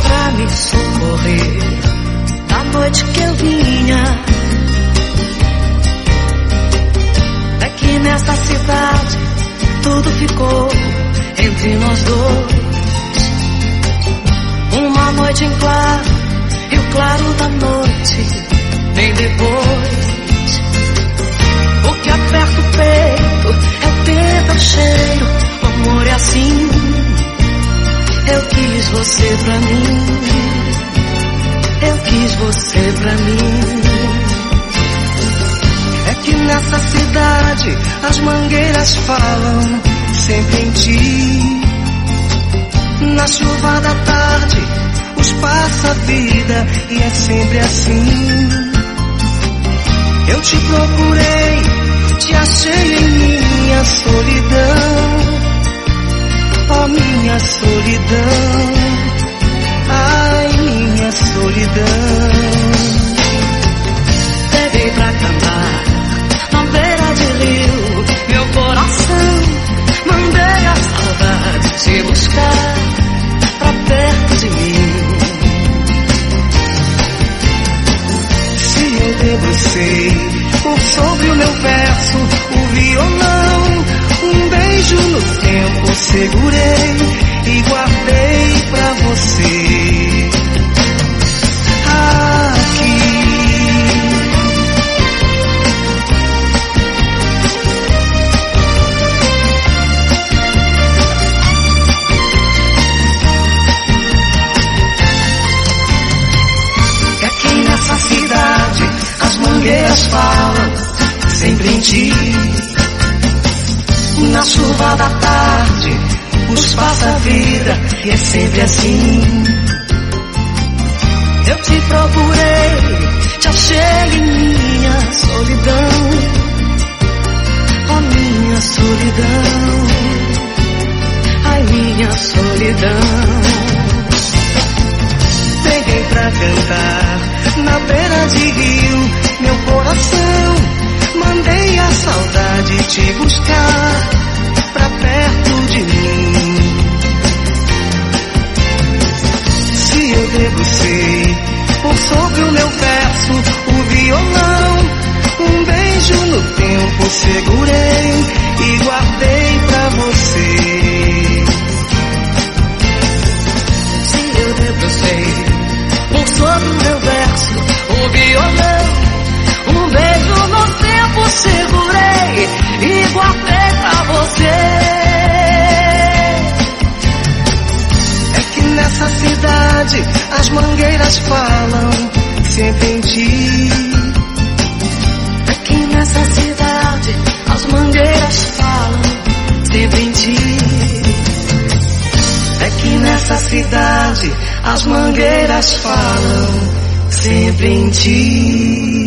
pra me socorrer da noite que eu vinha. É que nessa cidade tudo ficou entre nós dois. Uma noite em claro e o claro da noite vem depois. O que aperta o peito é o tempo, é o cheiro, o amor é assim. Eu quis você pra mim, eu quis você pra mim. É que nessa cidade as mangueiras falam sempre em ti. Na chuva da tarde os passa a vida e é sempre assim. Eu te procurei, te achei em minha solidão. Oh, minha solidão, ai, minha solidão. Peguei pra cantar na beira de rio meu coração. Mandei a saudade te buscar pra perto de mim. Se eu debrucei por sobre o meu verso, o violão, um beijo no tempo segurei e guardei pra você. Aqui é aqui nessa cidade as mangueiras falam sempre em ti. Na chuva da tarde os passa a vida e é sempre assim. Eu te procurei, te achei em minha solidão. Oh, minha solidão, ai, minha solidão. Peguei pra cantar na beira de rio meu coração. Mandei a saudade te buscar pra perto de mim. Se eu debrucei por sobre o meu verso, o violão, um beijo no tempo segurei e guardei pra você. Se eu debrucei por sobre o meu verso, o violão, um beijo no tempo segurei e guardei pra você. É que nessa cidade as mangueiras falam sempre em ti. É que nessa cidade as mangueiras falam sempre em ti. É que nessa cidade as mangueiras falam sempre em ti.